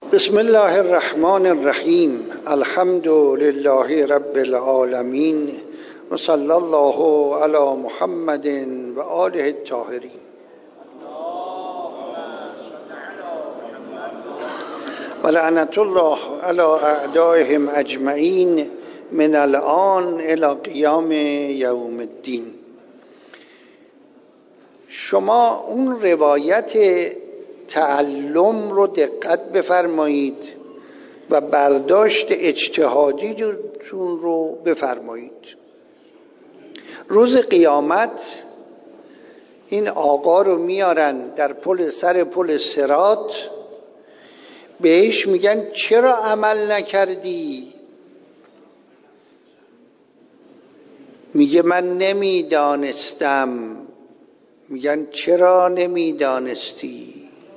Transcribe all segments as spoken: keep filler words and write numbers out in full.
بسم الله الرحمن الرحیم. الحمد لله رب العالمین و صلی الله علی محمد و آله الطاهرین. و لعنت الله علی اعدائهم اجمعین من الان الی قیام یوم الدین. شما اون روایت تعلم رو دقت بفرمایید و برداشت اجتهادیتون رو بفرمایید. روز قیامت این آقا رو میارن در پل سر پل صراط، بهش میگن چرا عمل نکردی؟ میگه من نمیدانستم. میگن چرا نمیدانستی؟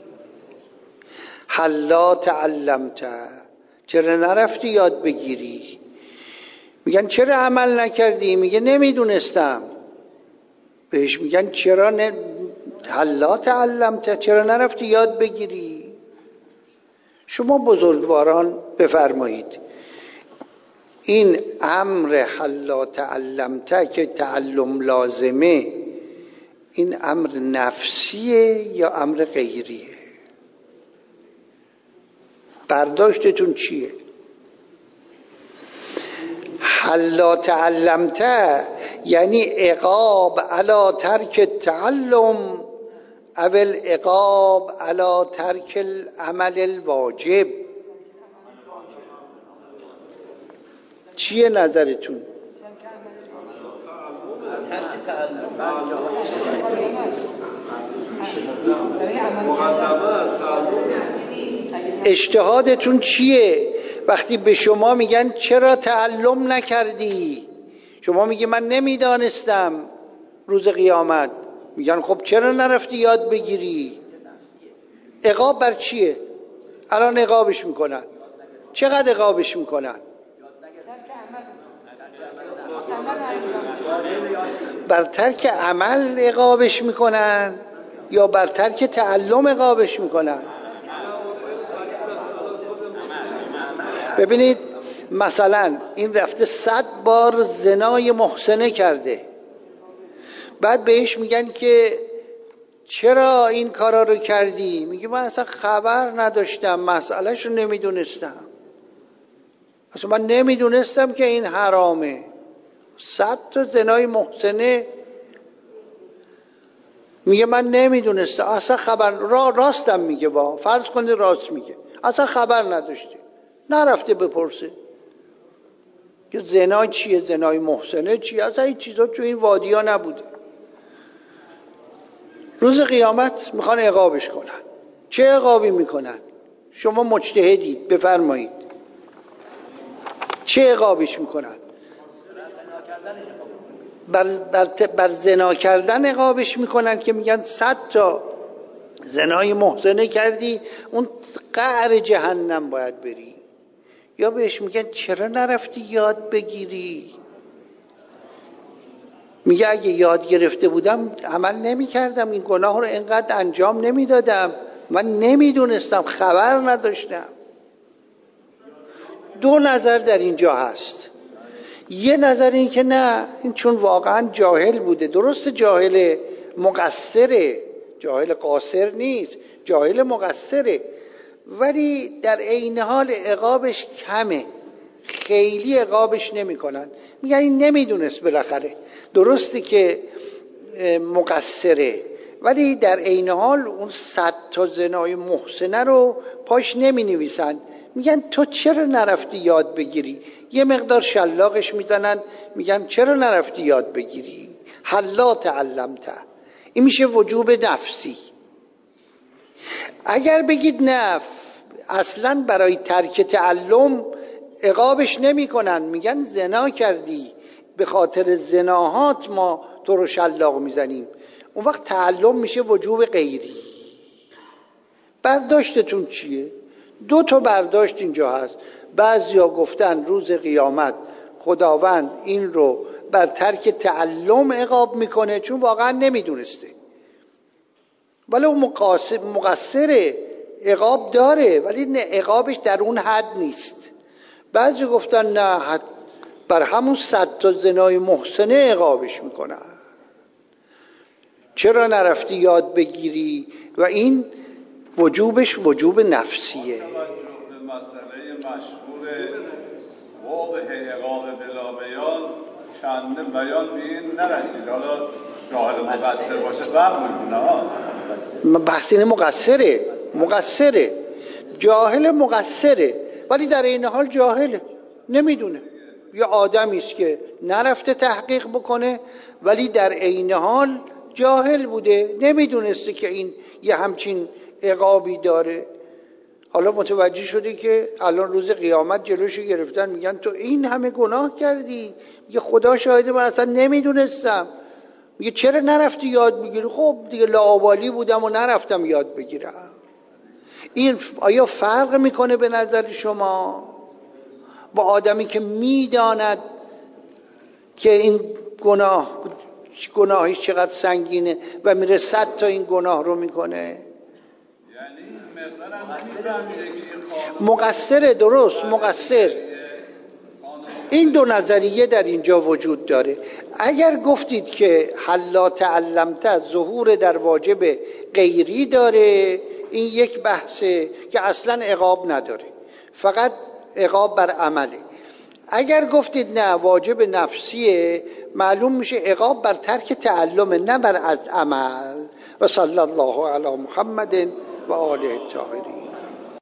حلا تعلمت، چرا نرفتی یاد بگیری؟ میگن چرا عمل نکردی؟ میگه نمیدونستم. بهش میگن چرا ن... حلا تعلمت، چرا نرفتی یاد بگیری؟ شما بزرگواران بفرمایید این امر حلا تعلمت که تعلم لازمه، این امر نفسیه یا امر غیریه؟ برداشتتون چیه؟ حلا تعلمت یعنی عقاب علی ترک تعلم او العقاب علی ترک العمل الواجب. چیه نظرتون؟ اجتهادتون چیه؟ وقتی به شما میگن چرا تعلم نکردی، شما میگی من نمیدانستم روز قیامت. میگن خب چرا نرفتی یاد بگیری؟ عقاب بر چیه؟ الان عقابش میکنن. چقدر عقابش میکنن؟ بر ترک عمل عقابش میکنن یا بر ترک تعلم عقابش میکنن؟ ببینید مثلا این رفته صد بار زنای محسنه کرده، بعد بهش میگن که چرا این کارا رو کردی؟ میگه من اصلا خبر نداشتم، مسئلهش رو نمیدونستم، اصلا من نمیدونستم که این حرامه. صد تا زنای محسنه میگه من نمیدونستم، اصلا خبر را راستم میگه، با فرض کنید راست میگه، اصلا خبر نداشته، نرفته بپرسه که زنا چیه، زنای محسنه چیه، اصلا این چیزا تو این وادی ها نبوده. روز قیامت میخوان عقابش کنن. چه عقابی میکنن؟ شما مجتهدید بفرمایید چه عقابش میکنن؟ بر, بر, بر زنا کردن عقابش میکنن که میگن صد تا زنای محسنه کردی، اون قعر جهنم باید بری. یا بهش میگن چرا نرفتی یاد بگیری؟ میگه اگه یاد گرفته بودم عمل نمی کردم، این گناه رو اینقدر انجام نمی دادم، من نمیدونستم، خبر نداشتم. دو نظر در اینجا هست. یه نظر این که نه، این چون واقعا جاهل بوده، درست جاهل مقصره، جاهل قاصر نیست، جاهل مقصره، ولی در عین حال عقابش کمه، خیلی عقابش نمی کنن. میگن این نمیدونست، بالاخره درسته که مقصره، ولی در عین حال اون صد تا زنای محسنه رو پاش نمی نویسن. میگن تو چرا نرفتی یاد بگیری؟ یه مقدار شلاقش میزنن، میگن چرا نرفتی یاد بگیری؟ حلا تعلمت. این میشه وجوب نفسی. اگر بگید نه، اصلا برای ترک تعلم عقابش نمی کنن، میگن زنا کردی، به خاطر زناهات ما تو رو شلاق میزنیم، اون وقت تعلم میشه وجوب غیری. برداشتتون چیه؟ دو تا برداشت اینجا هست. بعضیا گفتن روز قیامت خداوند این رو بر ترک تعلم عقاب میکنه چون واقعا نمیدونسته، ولی اون مقصره، عقاب داره ولی نه عقابش در اون حد نیست. بعضی گفتن نه حد بر همون صد تا زنای محسنه عقابش میکنن. چرا نرفتی یاد بگیری؟ و این وجوبش وجوب نفسیه. مسئله مشهور واقع عقاب بلا بیان چند بیان به این نرسید. حالا جاهل مقصر باشه فرق میکنه. بحث اینه مقصره مقصره جاهل مقصره ولی در این حال جاهله، نمیدونه. یا آدمی است که نرفته تحقیق بکنه ولی در عین حال جاهل بوده، نمیدونسته که این یه همچین عقابی داره. حالا متوجه شده که الان روز قیامت جلوشو گرفتن، میگن تو این همه گناه کردی. میگه خدا شاهده من اصلا نمیدونستم. میگه چرا نرفتی یاد بگیری؟ خب دیگه لاابالی بودم و نرفتم یاد بگیرم. این آیا فرق میکنه به نظر شما با آدمی که میداند که این گناه گناهش چقدر سنگینه و میره صد تا این گناه رو میکنه؟ مقصر، درست، مقصر. این دو نظریه در اینجا وجود داره. اگر گفتید که حلا تعلمت ظهور در واجب غیری داره، این یک بحثه که اصلا عقاب نداره، فقط عقاب بر عمله. اگر گفتید نه واجب نفسیه، معلوم میشه عقاب بر ترک تعلم نه بر از عمل. و صلی الله علی محمد و آله الطاهرین.